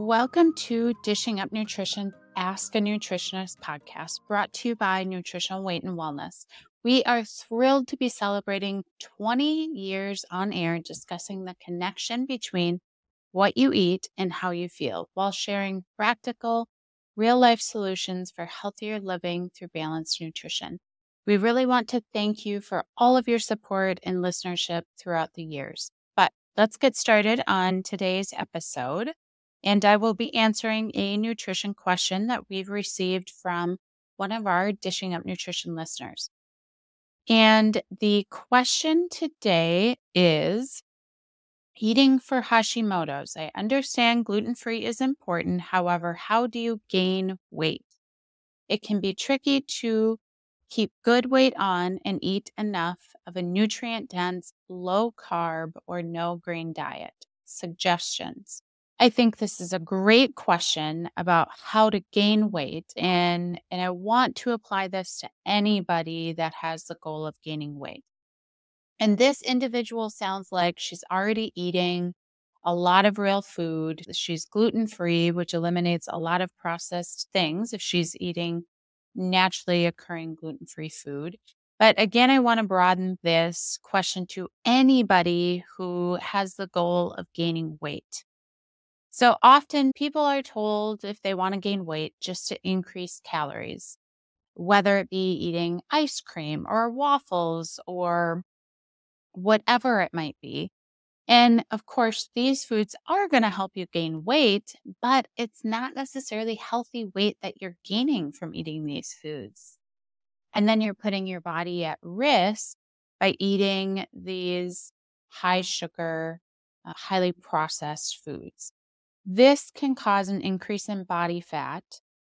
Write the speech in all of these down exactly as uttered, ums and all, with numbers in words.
Welcome to Dishing Up Nutrition, Ask a Nutritionist podcast, brought to you by Nutritional Weight and Wellness. We are thrilled to be celebrating twenty years on air discussing the connection between what you eat and how you feel while sharing practical, real life solutions for healthier living through balanced nutrition. We really want to thank you for all of your support and listenership throughout the years. But let's get started on today's episode. And I will be answering a nutrition question that we've received from one of our Dishing Up Nutrition listeners. And the question today is eating for Hashimoto's. I understand gluten-free is important. However, how do you gain weight? It can be tricky to keep good weight on and eat enough of a nutrient-dense, low-carb, or no-grain diet. Suggestions. I think this is a great question about how to gain weight, and, and I want to apply this to anybody that has the goal of gaining weight. And this individual sounds like she's already eating a lot of real food. She's gluten-free, which eliminates a lot of processed things if she's eating naturally occurring gluten-free food. But again, I want to broaden this question to anybody who has the goal of gaining weight. So often people are told if they want to gain weight just to increase calories, whether it be eating ice cream or waffles or whatever it might be. And of course, these foods are going to help you gain weight, but it's not necessarily healthy weight that you're gaining from eating these foods. And then you're putting your body at risk by eating these high sugar, uh, highly processed foods. This can cause an increase in body fat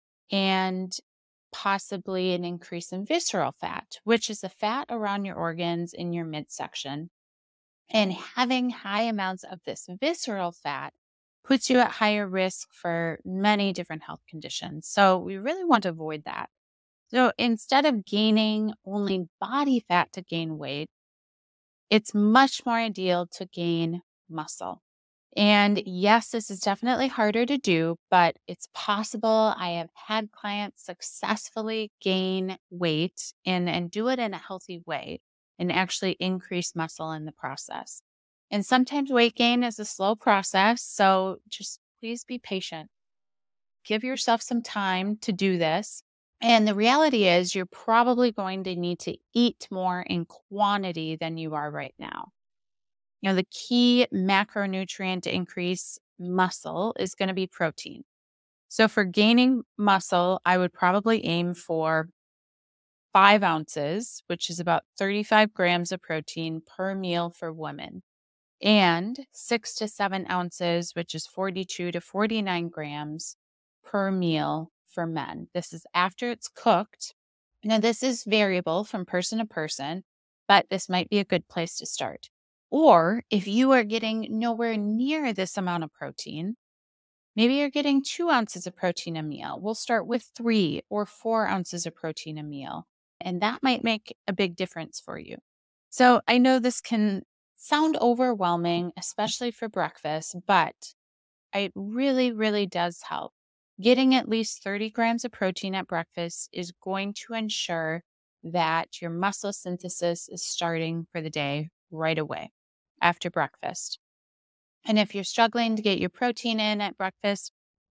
and possibly an increase in visceral fat, which is the fat around your organs in your midsection. And having high amounts of this visceral fat puts you at higher risk for many different health conditions. So we really want to avoid that. So instead of gaining only body fat to gain weight, it's much more ideal to gain muscle. And yes, this is definitely harder to do, but it's possible. I have had clients successfully gain weight and, and do it in a healthy way and actually increase muscle in the process. And sometimes weight gain is a slow process. So just please be patient. Give yourself some time to do this. And the reality is, you're probably going to need to eat more in quantity than you are right now. You know, the key macronutrient to increase muscle is going to be protein. So for gaining muscle, I would probably aim for five ounces, which is about thirty-five grams of protein per meal for women, and six to seven ounces, which is forty-two to forty-nine grams per meal for men. This is after it's cooked. Now, this is variable from person to person, but this might be a good place to start. Or if you are getting nowhere near this amount of protein, maybe you're getting two ounces of protein a meal. We'll start with three or four ounces of protein a meal, and that might make a big difference for you. So I know this can sound overwhelming, especially for breakfast, but it really, really does help. Getting at least thirty grams of protein at breakfast is going to ensure that your muscle synthesis is starting for the day right away after breakfast. And if you're struggling to get your protein in at breakfast,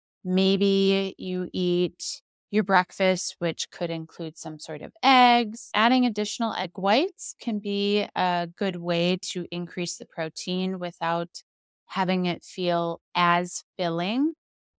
maybe you eat your breakfast, which could include some sort of eggs. Adding additional egg whites can be a good way to increase the protein without having it feel as filling,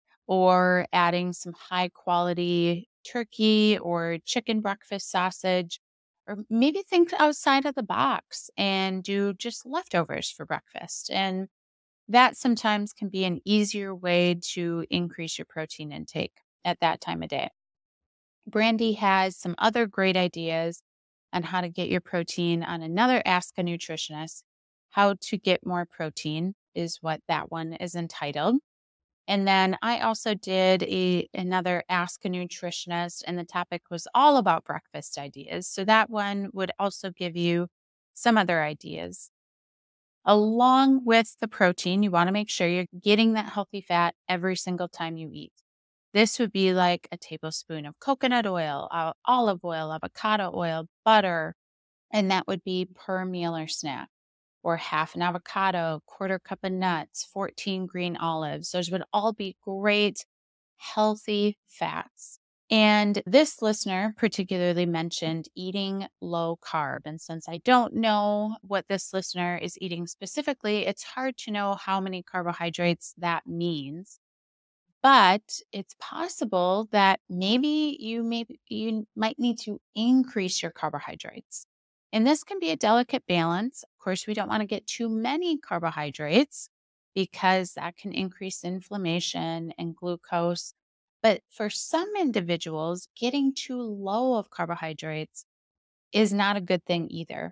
or adding some high quality turkey or chicken breakfast sausage, or maybe think outside of the box and do just leftovers for breakfast. And that sometimes can be an easier way to increase your protein intake at that time of day. Brandy has some other great ideas on how to get your protein on another Ask a Nutritionist. How to Get More Protein is what that one is entitled. And then I also did a another Ask a Nutritionist, and the topic was all about breakfast ideas. So that one would also give you some other ideas. Along with the protein, you want to make sure you're getting that healthy fat every single time you eat. This would be like a tablespoon of coconut oil, uh, olive oil, avocado oil, butter, and that would be per meal or snack. Or half an avocado, quarter cup of nuts, fourteen green olives. Those would all be great, healthy fats. And this listener particularly mentioned eating low carb. And since I don't know what this listener is eating specifically, it's hard to know how many carbohydrates that means. But it's possible that maybe you may you might need to increase your carbohydrates. And this can be a delicate balance. Of course, we don't want to get too many carbohydrates because that can increase inflammation and glucose. But for some individuals, getting too low of carbohydrates is not a good thing either.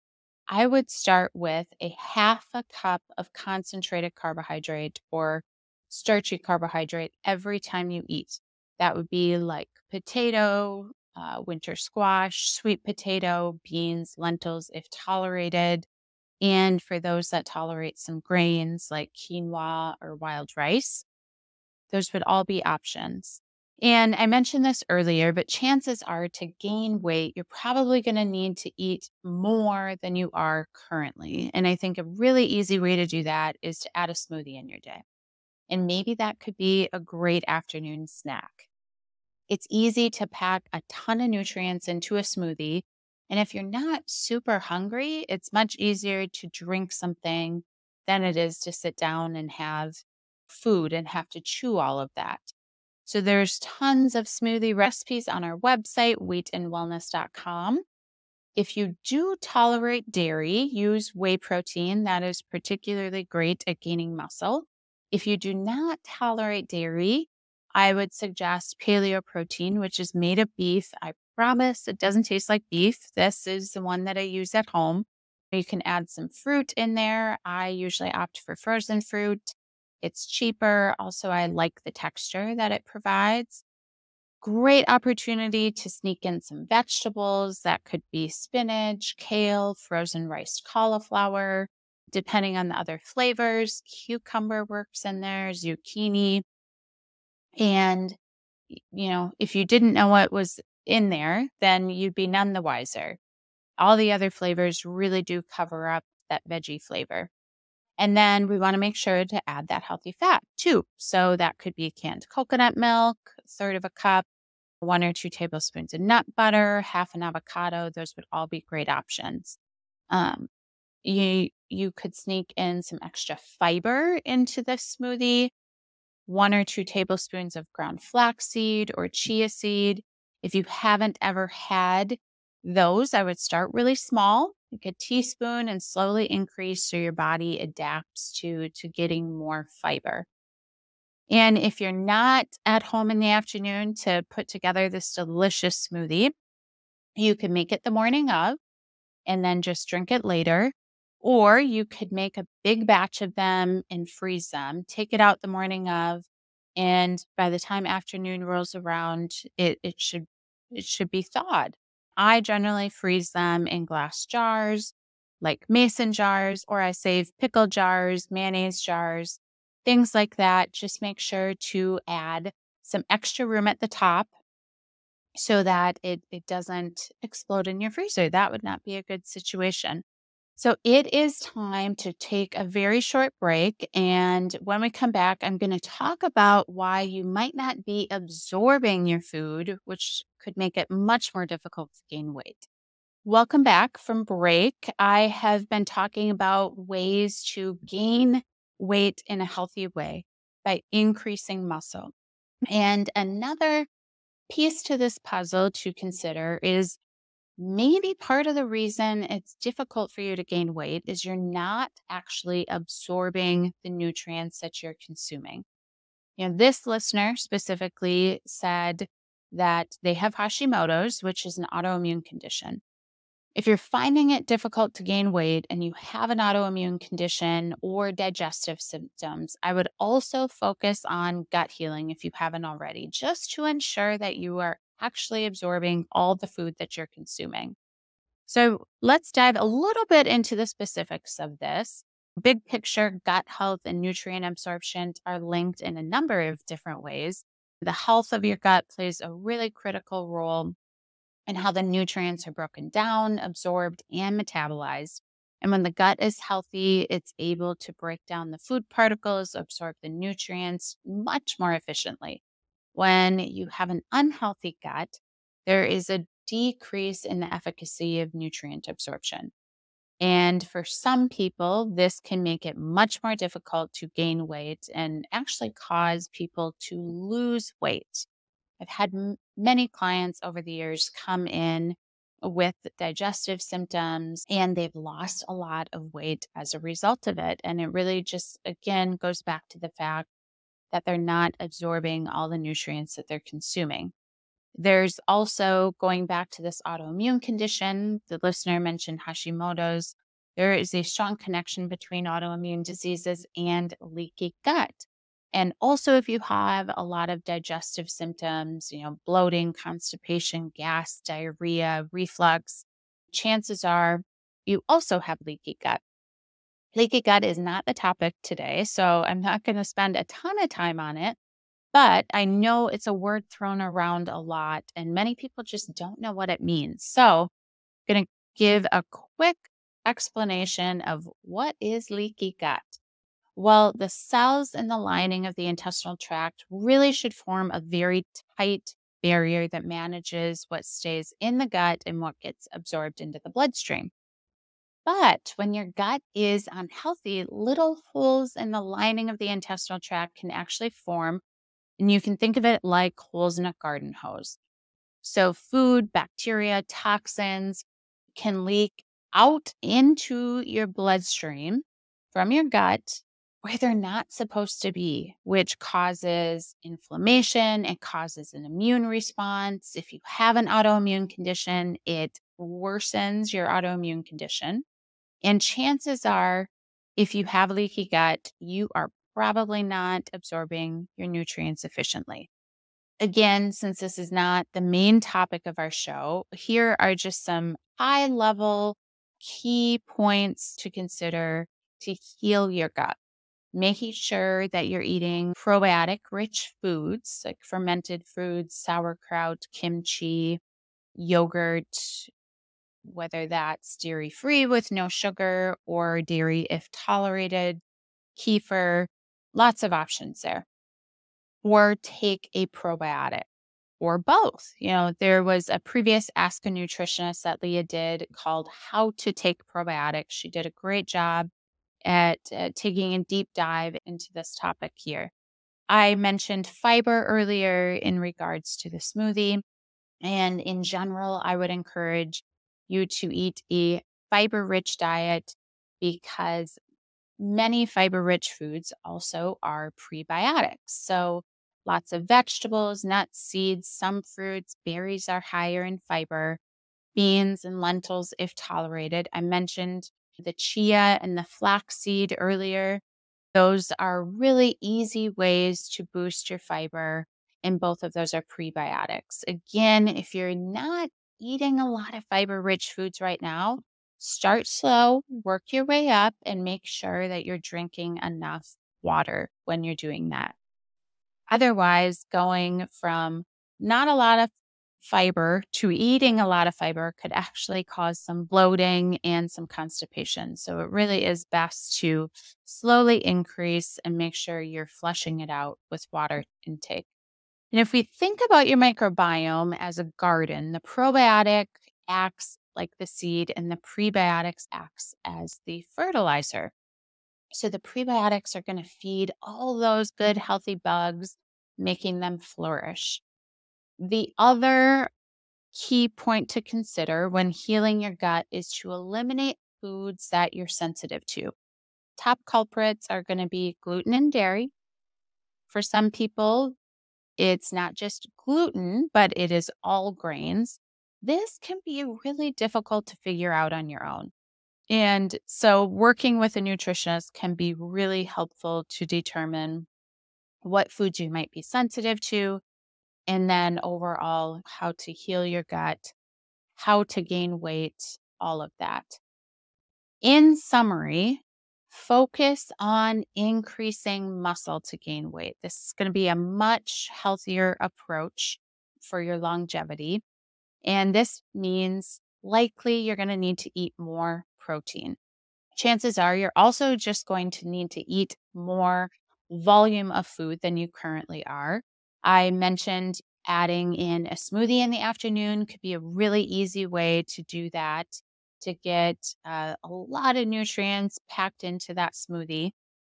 I would start with a half a cup of concentrated carbohydrate or starchy carbohydrate every time you eat. That would be like potato, uh, winter squash, sweet potato, beans, lentils, if tolerated. And for those that tolerate some grains like quinoa or wild rice, those would all be options. And I mentioned this earlier, but chances are to gain weight, you're probably going to need to eat more than you are currently. And I think a really easy way to do that is to add a smoothie in your day. And maybe that could be a great afternoon snack. It's easy to pack a ton of nutrients into a smoothie. And if you're not super hungry, it's much easier to drink something than it is to sit down and have food and have to chew all of that. So there's tons of smoothie recipes on our website, weight and wellness dot com. If you do tolerate dairy, use whey protein. That is particularly great at gaining muscle. If you do not tolerate dairy, I would suggest paleo protein, which is made of beef. I promise it doesn't taste like beef. This is the one that I use at home. You can add some fruit in there. I usually opt for frozen fruit. It's cheaper. Also, I like the texture that it provides. Great opportunity to sneak in some vegetables. That could be spinach, kale, frozen riced cauliflower, depending on the other flavors. Cucumber works in there, zucchini. And, y- you know, if you didn't know what was in there, then you'd be none the wiser. All the other flavors really do cover up that veggie flavor. And then we want to make sure to add that healthy fat too. So that could be canned coconut milk, a third of a cup, one or two tablespoons of nut butter, half an avocado. Those would all be great options. Um, you you could sneak in some extra fiber into this smoothie, one or two tablespoons of ground flaxseed or chia seed. If you haven't ever had those, I would start really small, like a teaspoon, and slowly increase so your body adapts to to getting more fiber. And if you're not at home in the afternoon to put together this delicious smoothie, you can make it the morning of and then just drink it later. Or you could make a big batch of them and freeze them, take it out the morning of, and by the time afternoon rolls around, it, it should it should be thawed. I generally freeze them in glass jars, like mason jars, or I save pickle jars, mayonnaise jars, things like that. Just make sure to add some extra room at the top so that it it doesn't explode in your freezer. That would not be a good situation. So it is time to take a very short break. And when we come back, I'm going to talk about why you might not be absorbing your food, which could make it much more difficult to gain weight. Welcome back from break. I have been talking about ways to gain weight in a healthy way by increasing muscle. And another piece to this puzzle to consider is maybe part of the reason it's difficult for you to gain weight is you're not actually absorbing the nutrients that you're consuming. You know, this listener specifically said that they have Hashimoto's, which is an autoimmune condition. If you're finding it difficult to gain weight and you have an autoimmune condition or digestive symptoms, I would also focus on gut healing if you haven't already, just to ensure that you are actually absorbing all the food that you're consuming. So let's dive a little bit into the specifics of this. Big picture, gut health and nutrient absorption are linked in a number of different ways. The health of your gut plays a really critical role in how the nutrients are broken down, absorbed, and metabolized. And when the gut is healthy, it's able to break down the food particles, absorb the nutrients much more efficiently. When you have an unhealthy gut, there is a decrease in the efficacy of nutrient absorption. And for some people, this can make it much more difficult to gain weight and actually cause people to lose weight. I've had m- many clients over the years come in with digestive symptoms and they've lost a lot of weight as a result of it. And it really just, again, goes back to the fact that they're not absorbing all the nutrients that they're consuming. There's also going back to this autoimmune condition. The listener mentioned Hashimoto's. There is a strong connection between autoimmune diseases and leaky gut. And also, if you have a lot of digestive symptoms, you know, bloating, constipation, gas, diarrhea, reflux, chances are you also have leaky gut. Leaky gut is not the topic today, so I'm not going to spend a ton of time on it, but I know it's a word thrown around a lot and many people just don't know what it means. So, I'm going to give a quick explanation of what is leaky gut. Well, the cells in the lining of the intestinal tract really should form a very tight barrier that manages what stays in the gut and what gets absorbed into the bloodstream. But when your gut is unhealthy, little holes in the lining of the intestinal tract can actually form, and you can think of it like holes in a garden hose. So, food, bacteria, toxins can leak out into your bloodstream from your gut where they're not supposed to be, which causes inflammation. It causes an immune response. If you have an autoimmune condition, it worsens your autoimmune condition. And chances are, if you have leaky gut, you are probably not absorbing your nutrients efficiently. Again, since this is not the main topic of our show, here are just some high level key points to consider to heal your gut. Making sure that you're eating probiotic rich foods like fermented foods, sauerkraut, kimchi, yogurt, whether that's dairy free with no sugar or dairy if tolerated, kefir, lots of options there. Or take a probiotic or both. You know, there was a previous Ask a Nutritionist that Leah did called How to Take Probiotics. She did a great job at uh, taking a deep dive into this topic here. I mentioned fiber earlier in regards to the smoothie. And in general, I would encourage you to eat a fiber rich diet because many fiber rich foods also are prebiotics. So, lots of vegetables, nuts, seeds, some fruits, berries are higher in fiber, beans and lentils, if tolerated. I mentioned the chia and the flaxseed earlier. Those are really easy ways to boost your fiber, and both of those are prebiotics. Again, if you're not eating a lot of fiber rich foods right now, start slow, work your way up, and make sure that you're drinking enough water when you're doing that. Otherwise, going from not a lot of fiber to eating a lot of fiber could actually cause some bloating and some constipation. So it really is best to slowly increase and make sure you're flushing it out with water intake. And if we think about your microbiome as a garden, the probiotic acts like the seed and the prebiotics acts as the fertilizer. So the prebiotics are going to feed all those good healthy bugs, making them flourish. The other key point to consider when healing your gut is to eliminate foods that you're sensitive to. Top culprits are going to be gluten and dairy. For some people, it's not just gluten, but it is all grains. This can be really difficult to figure out on your own. And so, working with a nutritionist can be really helpful to determine what foods you might be sensitive to, and then overall, how to heal your gut, how to gain weight, all of that. In summary, focus on increasing muscle to gain weight. This is going to be a much healthier approach for your longevity. And this means likely you're going to need to eat more protein. Chances are you're also just going to need to eat more volume of food than you currently are. I mentioned adding in a smoothie in the afternoon could be a really easy way to do that, to get uh, a lot of nutrients packed into that smoothie.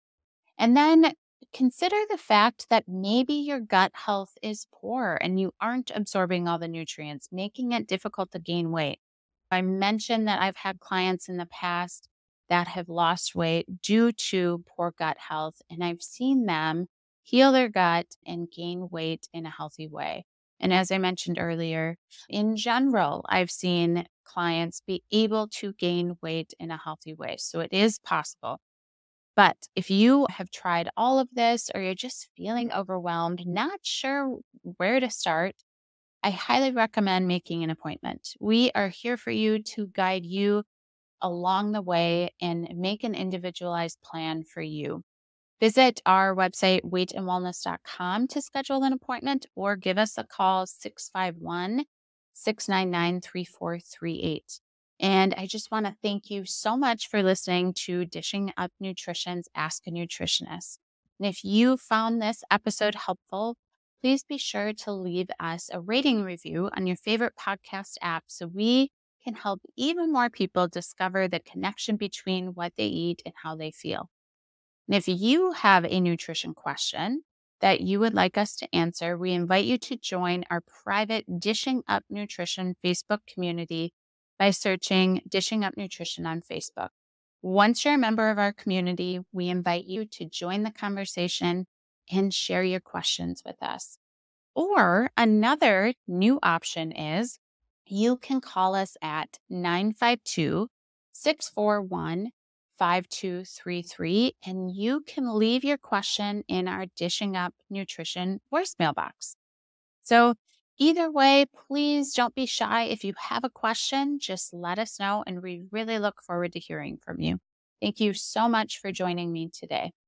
And then consider the fact that maybe your gut health is poor and you aren't absorbing all the nutrients, making it difficult to gain weight. I mentioned that I've had clients in the past that have lost weight due to poor gut health, and I've seen them heal their gut and gain weight in a healthy way. And as I mentioned earlier, in general, I've seen clients be able to gain weight in a healthy way. So it is possible. But if you have tried all of this or you're just feeling overwhelmed, not sure where to start, I highly recommend making an appointment. We are here for you to guide you along the way and make an individualized plan for you. Visit our website, weight and wellness dot com, to schedule an appointment or give us a call, six five one, six nine nine, three four three eight. And I just want to thank you so much for listening to Dishing Up Nutrition's Ask a Nutritionist. And if you found this episode helpful, please be sure to leave us a rating review on your favorite podcast app so we can help even more people discover the connection between what they eat and how they feel. And if you have a nutrition question that you would like us to answer, we invite you to join our private Dishing Up Nutrition Facebook community by searching Dishing Up Nutrition on Facebook. Once you're a member of our community, we invite you to join the conversation and share your questions with us. Or another new option is you can call us at nine five two, six four one, five two three three, and you can leave your question in our Dishing Up Nutrition voicemail box. So either way, please don't be shy. If you have a question, just let us know, and we really look forward to hearing from you. Thank you so much for joining me today.